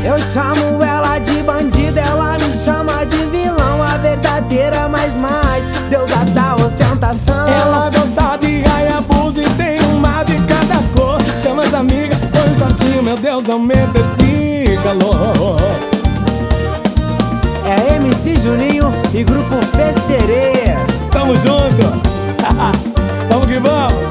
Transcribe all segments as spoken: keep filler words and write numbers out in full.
Eu chamo ela de bandida, ela me chama de vilão. A verdadeira mais mais, deusa da ostentação. Ela gosta de Hayabusa e tem uma de cada cor. Chama as amigas, põe um shortinho, meu Deus, aumenta esse calor. É M C Juninho e Grupo Festeirê. Tamo junto. Vamos que vamos.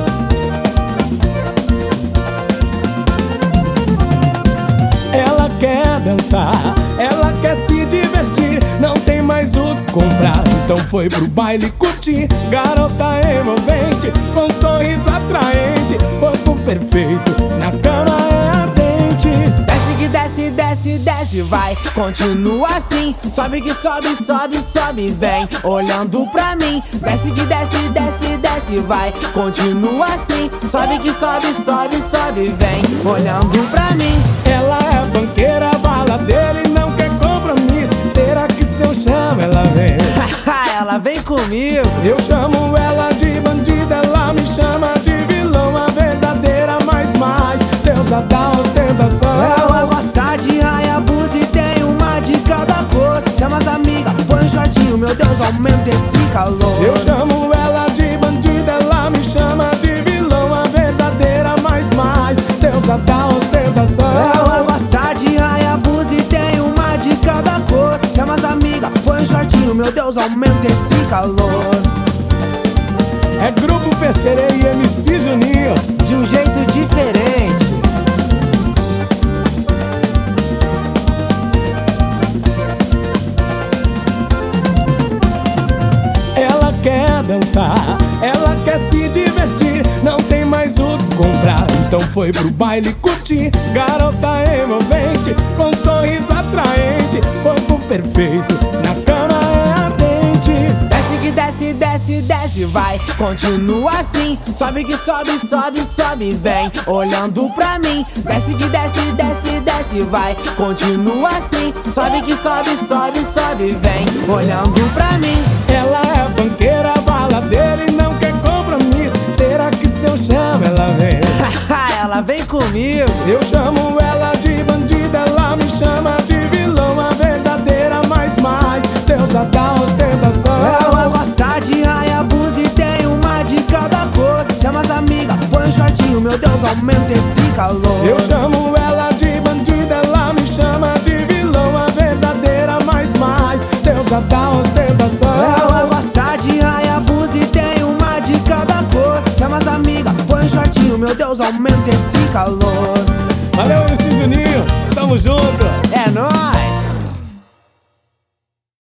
Ela quer dançar, ela quer se divertir, não tem mais o que comprar, então foi pro baile curtir. Garota envolvente, com sorriso atraente, corpo perfeito, na cama é ardente. Desce que desce, desce, desce, vai, continua assim. Sobe que sobe, sobe, sobe, vem, olhando pra mim. Desce que desce, desce, desce, vai, continua assim. Sobe que sobe, sobe, sobe, vem, olhando pra mim. Ela é banqueira, baladeira e não quer compromisso. Será que se eu chamo ela vem? Ela vem comigo. Eu chamo ela de bandida, ela me chama de vilão. A verdadeira mais mais, deusa da ostentação. Ela gosta de Hayabusa e tem uma de cada cor. Chama as amigas, põe um shortinho, meu Deus, aumenta esse calor. Eu chamo ela de bandida, ela me chama de vilão. A verdadeira mais mais, deusa da ostentação. Ela gosta de Hayabusa e tem uma de cada cor. Chama as amigas, põe um shortinho, meu Deus, aumenta esse calor. É Grupo Festeirê e M C Juninho, de um jeito diferente. Ela quer dançar, ela quer se divertir, não tem mais o que comprar, então foi pro baile curtir. Garota envolvente, com sorriso atraente, corpo perfeito, na cama é ardente. Desce que desce, desce, desce, vai, continua assim. Sobe que sobe, sobe, sobe, vem, olhando pra mim. Desce que desce, desce, desce, vai, continua assim. Sobe que sobe, sobe, sobe, vem, olhando pra mim. Ela é banqueira, baladeira e não quer compromisso. Será que se eu chamo ela vem? Ela vem comigo. Eu chamo ela de bandida, ela me chama de vilão. A verdadeira mais mais, deusa da ostentação. Ela gosta de Hayabusa e tem uma de cada cor. Chama as amigas, põe um shortinho, meu Deus, aumenta esse calor. Eu chamo ela de bandida, ela me chama de vilão. A verdadeira mais mais, deusa da ostentação. Ela gosta de Hayabusa e tem uma de cada cor. Chama as amigas, põe um shortinho, meu Deus, aumenta esse calor. Valeu, M C Juninho, tamo junto. É nóis.